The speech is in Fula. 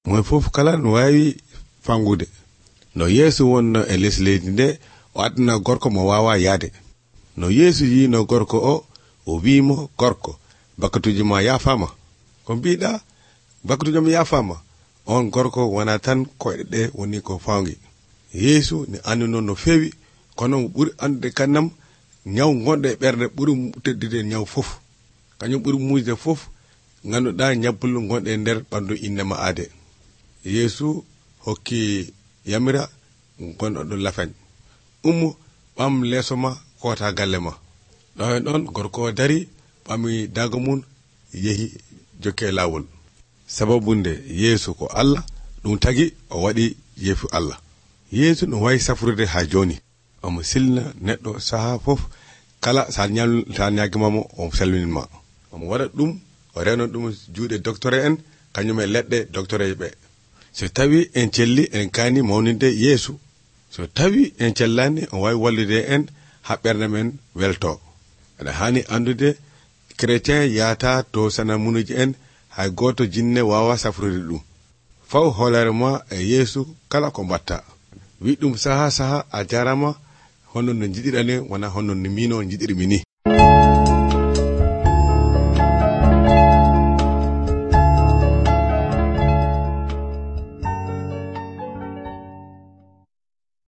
moy fof kala no wawi fangude no Yeesu wonno e les leydi nde o adna gorko mo wawa yaade no Yeesu yi no gorko o wiimo gorko bakkatuji ma yafama ko mbiɗa bakkatuji ma yafama on gorko wona tan koyɗe ɗe woni ko fangi Yeesu ne anduno no fewi kono ɓuri andude kannam nyaw gonɗo e ɓerde ɓuri teddide nyaw fof kañum ɓuri muyde fof ganduɗa nyabbulu gonɗe nder ɓandu innema aade Yeesu hokki yamira gonɗo ɗo lafañ ummu ɓam leeso ma kota galle ma ɗo hen ɗon gorko dari ɓami dago mum yehi jokke lawol sababu nde Yeesu ko Allah ɗum tagi o waɗi yeefu Allah Yeesu no wawi safrude ha joni omo silna neɗɗo saha fof kala sa ñaguimamo o salminima omo waɗa ɗum o rewna ɗum juuɗe docteur en kañum e leɗɗe docteur ɓe so tawi en celli en kani mawninde Yeesu so tawi en cellani o wawi wallude en ha ɓerde men welto aɗa hani andude chrétien yata to sana munuji en hay goto jinne wawa safrude ɗum faw hoolare ma e Yeesu kala ko mbatta wi ɗum saha a jarama hono no jiɗirani wona hono no mino jiɗirmi ni